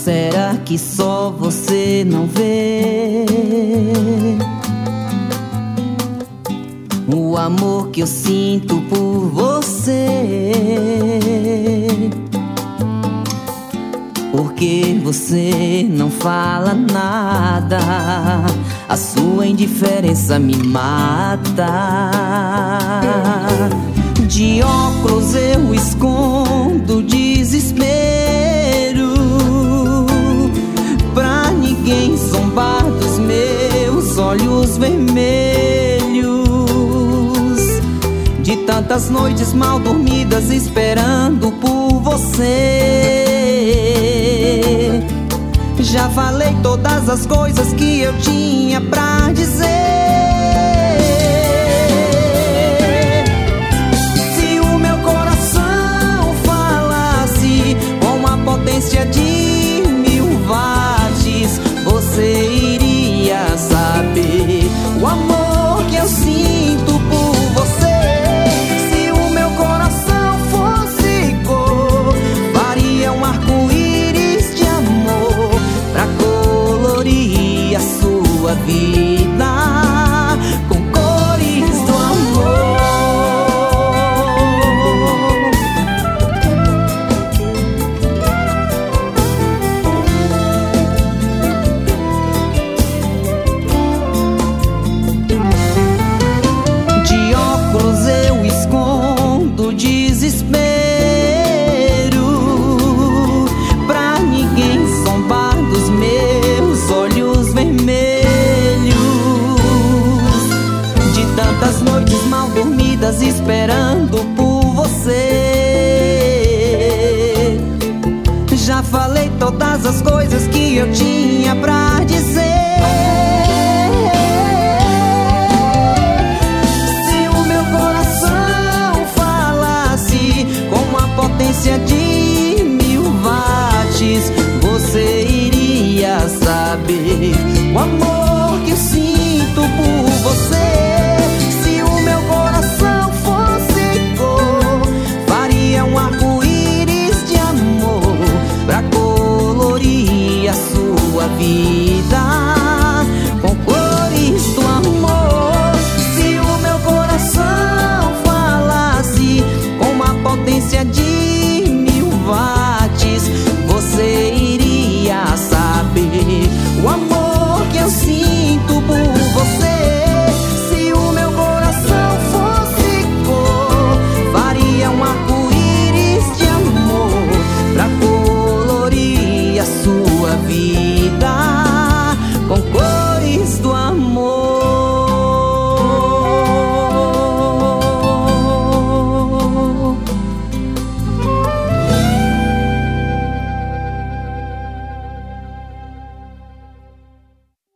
será que só você não vê o amor que eu sinto por você? Porque você não fala nada, a sua indiferença me mata. De óculos eu escondo o desespero, pra ninguém zombar dos meus olhos vermelhos, de tantas noites mal dormidas esperando por você. Já falei todas as coisas que eu tinha pra dizer. Se o meu coração falasse com a potência de 1000 watts, você iria saber o amor que eu sinto por você. Se o meu coração fosse cor, faria um arco-íris de amor pra colorir a sua vida com cores do amor. De óculos eu escondo o desespero, pra ninguém zombar dos meus olhos vermelhos, de tantas noites mal dormidas esperando por você. Já falei todas as coisas que eu tinha pra dizer. Se o meu coração falasse com a potência de 1000 watts, você iria saber o amor que eu sinto por você. Se o meu coração fosse cor, faria um arco-íris de amor pra colorir a sua vida com cores do amor. Se o meu coração falasse com a potência de 1000 watts, você iria saber o amor que eu sinto por você. Se o meu coração fosse cor, faria um arco-íris de amor pra colorir a sua vida